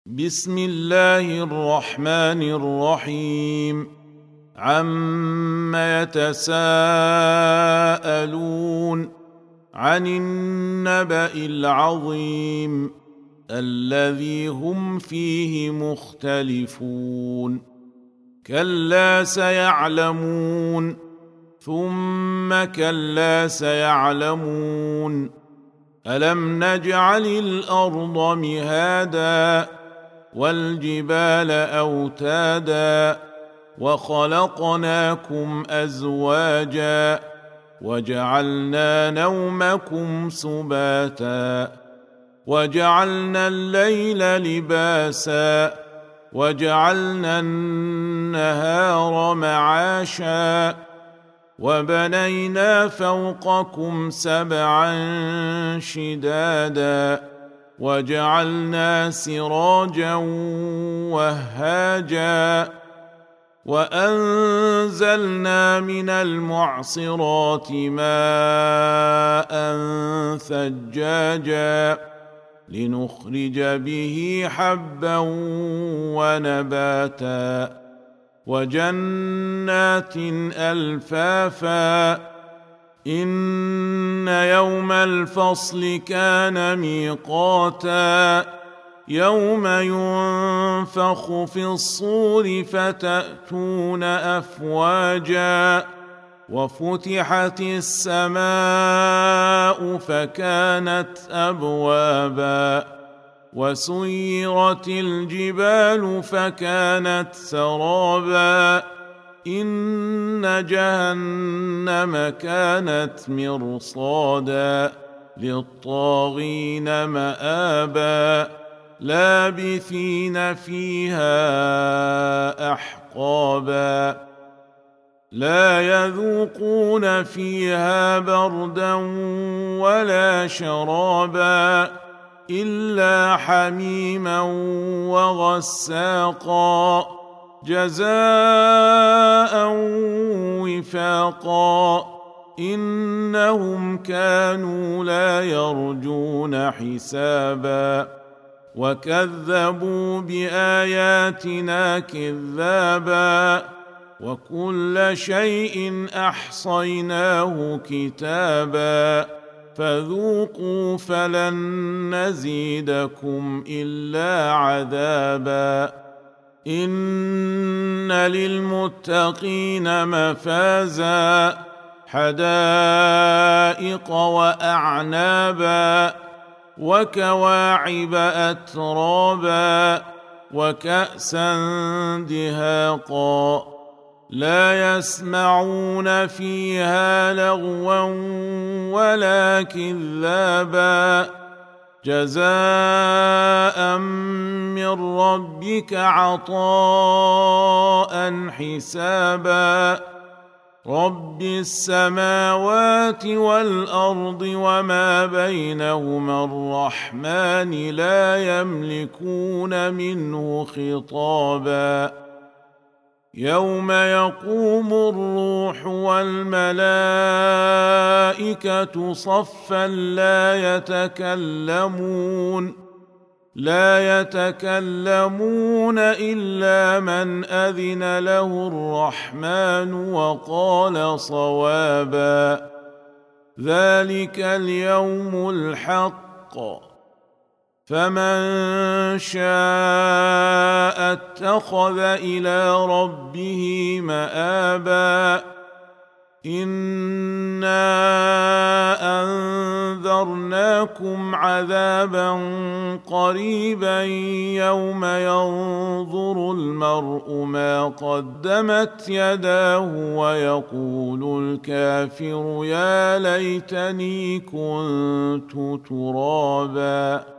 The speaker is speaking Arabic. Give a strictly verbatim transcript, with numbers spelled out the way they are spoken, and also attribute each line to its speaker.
Speaker 1: بسم الله الرحمن الرحيم. عم يتساءلون عن النبأ العظيم الذي هم فيه مختلفون. كلا سيعلمون ثم كلا سيعلمون. ألم نجعل الأرض مهادا والجبال أوتادا وخلقناكم أزواجا وجعلنا نومكم سباتا وجعلنا الليل لباسا وجعلنا النهار معاشا وبنينا فوقكم سبعا شدادا وجعلنا سراجا وهاجا وأنزلنا من المعصرات ماء ثجاجا لنخرج به حبا ونباتا وجنات ألفافا. إن يوم الفصل كان ميقاتا يوم ينفخ في الصور فتأتون أفواجا وفتحت السماء فكانت أبوابا وسيرت الجبال فكانت سرابا. إن جهنم كانت مرصادا للطاغين مآبا لابثين فيها أحقابا لا يذوقون فيها بردا ولا شرابا إلا حميما وغساقا جزاء وفاقا. إنهم كانوا لا يرجون حسابا وكذبوا بآياتنا كذابا وكل شيء أحصيناه كتابا فذوقوا فلن نزيدكم إلا عذابا. إن للمتقين مفازا حدائق وأعنابا وكواعب أترابا وكأسا دهاقا لا يسمعون فيها لغوا ولا كذابا جزاء من ربك عطاء حسابا. رب السماوات والأرض وما بينهما الرحمن لا يملكون منه خطابا. يوم يقوم الروح والملائكة صفا لا يتكلمون لا يتكلمون إلا من أذن له الرحمن وقال صوابا. ذلك اليوم الحق فمن شاء اتخذ إلى ربه مآبا. إنا أنذرناكم عذابا قريبا يوم ينظر المرء ما قدمت يداه ويقول الكافر يا ليتني كنت ترابا.